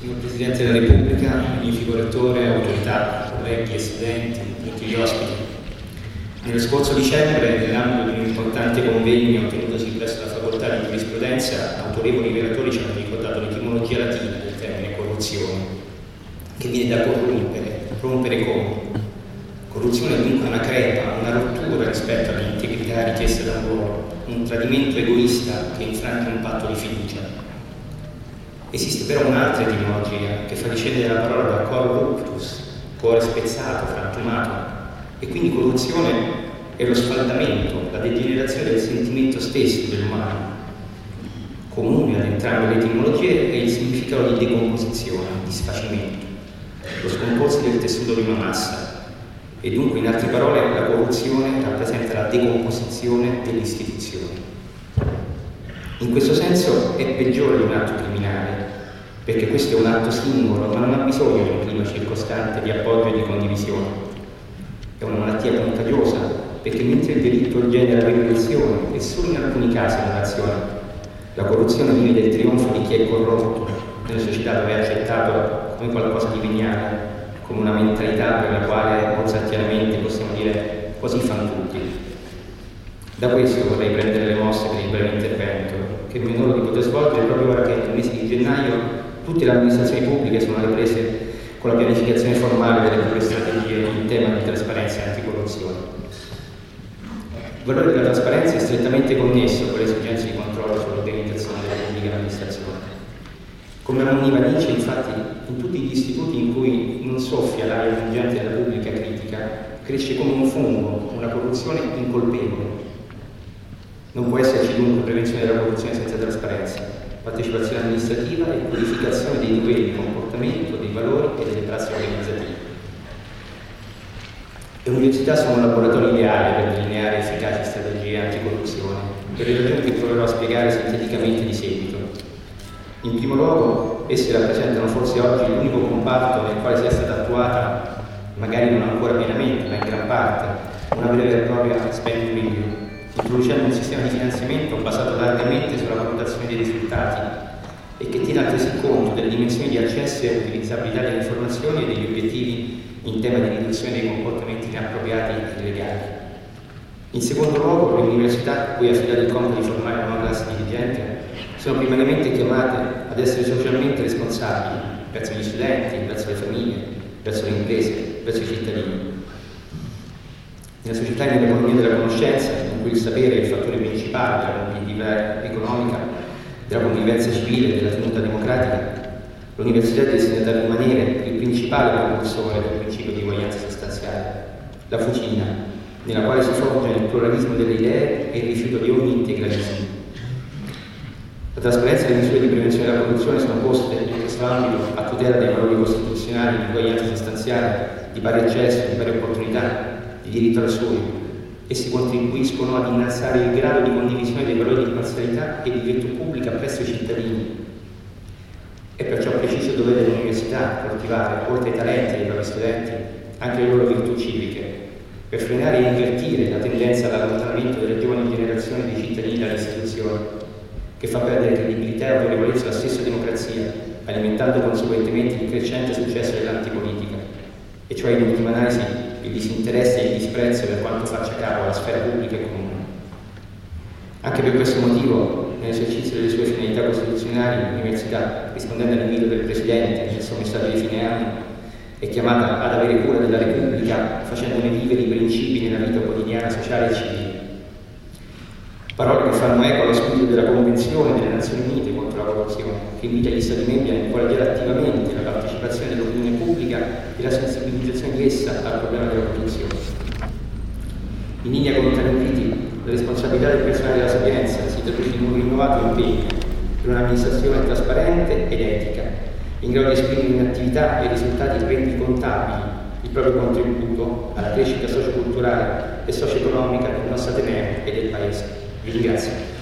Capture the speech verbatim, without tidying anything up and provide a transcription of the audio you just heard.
Signor Presidente della Repubblica, magnifico Rettore, autorità, colleghi e studenti, tutti gli ospiti. Nello scorso dicembre, nell'ambito di un importante convegno tenutosi presso la Facoltà di Giurisprudenza, autorevoli relatori ci hanno ricordato l'etimologia latina del termine corruzione, che viene da corrompere, rompere come. Corruzione è dunque una crepa, una rottura rispetto all'integrità richiesta da un ruolo, un tradimento egoista che infrange un patto di fiducia. Esiste però un'altra etimologia che fa discendere la parola da corruptus, cuore spezzato, frantumato, e quindi corruzione è lo sfaldamento, la degenerazione del sentimento stesso dell'umano. Comune ad entrambe le etimologie è il significato di decomposizione, di sfacimento, lo scomporsi del tessuto di una massa, e dunque in altre parole la corruzione rappresenta la decomposizione dell'istituzione. In questo senso è peggiore di un atto criminale, perché questo è un atto singolo, ma non ha bisogno di un clima circostante di appoggio e di condivisione. È una malattia contagiosa, perché mentre il delitto genera repressione e solo in alcuni casi un'azione, la corruzione vive del trionfo di chi è corrotto, nella società dove è accettato come qualcosa di veniale, come una mentalità per la quale mozartianamente possiamo dire così fanno tutti. Da questo vorrei prendere le mosse per il breve intervento, che mi onoro di poter svolgere proprio ora che nel mese di gennaio tutte le amministrazioni pubbliche sono alle prese con la pianificazione formale delle proprie strategie in tema di trasparenza e anticorruzione. Il valore della trasparenza è strettamente connesso con le esigenze di controllo sull'organizzazione della pubblica amministrazione. Come ammoniva Nietzsche, infatti, in tutti gli istituti in cui non soffia l'aria pungente della pubblica critica, cresce come un fungo una corruzione incolpevole. Non può esserci dunque prevenzione della corruzione senza trasparenza, partecipazione amministrativa e codificazione dei doveri di comportamento, dei valori e delle prassi organizzative. Le università sono un laboratorio ideale per delineare efficaci strategie anticorruzione, per le ragioni che proverò a spiegare sinteticamente di seguito. In primo luogo, esse rappresentano forse oggi l'unico comparto nel quale sia stata attuata, magari non ancora pienamente, ma in gran parte, una vera e propria spending review, introducendo un sistema di finanziamento basato largamente sulla valutazione dei risultati e che tiene altresì conto delle dimensioni di accesso e utilizzabilità delle informazioni e degli obiettivi in tema di riduzione dei comportamenti inappropriati e illegali. In secondo luogo, le università, cui è affidato il compito di formare una nuova classe dirigente, sono primariamente chiamate ad essere socialmente responsabili verso gli studenti, verso le famiglie, verso le imprese, verso i cittadini. Nella società e nell'economia della conoscenza, in cui il sapere è il fattore principale della competitività economica, della convivenza civile e della tenuta democratica, l'università è destinata a rimanere il principale propulsore del principio di uguaglianza sostanziale, la fucina, nella quale si forgia il pluralismo delle idee e il rifiuto di ogni integralismo. La trasparenza e le misure di prevenzione della corruzione sono poste in questo ambito a tutela dei valori costituzionali di uguaglianza sostanziale, di pari accesso, di pari opportunità, di diritto al studio, e si contribuiscono ad innalzare il grado di condivisione dei valori di imparzialità e di virtù pubblica presso i cittadini. È perciò preciso dovere dell'università coltivare, oltre ai talenti dei propri studenti, anche le loro virtù civiche, per frenare e invertire la tendenza all'allontanamento delle giovani generazioni di cittadini dalle istituzioni, che fa perdere credibilità e autorevolezza alla stessa democrazia, alimentando conseguentemente il crescente successo dell'antipolitica, e cioè in ultima analisi il disinteresse e il disprezzo per quanto faccia capo alla sfera pubblica e comune. Anche per questo motivo, nell'esercizio delle sue finalità costituzionali, l'università, rispondendo all'invito del Presidente nel suo messaggio di fine anno, è chiamata ad avere cura della Repubblica facendone vivere i principi nella vita quotidiana, sociale e civile. Parole che fanno eco allo spirito della Convenzione delle Nazioni Unite contro la corruzione, che invita gli Stati membri a incoraggiare attivamente la partecipazione dell'opinione pubblica e la sensibilizzazione di essa al problema della corruzione. In linea con tali inviti, la responsabilità del personale della Sapienza si traduce in un rinnovato impegno per un'amministrazione trasparente ed etica, in grado di esprimere in attività e risultati rendicontabili il proprio contributo alla crescita socioculturale e socio-economica del nostro Ateneo e del Paese. Vi ringrazio.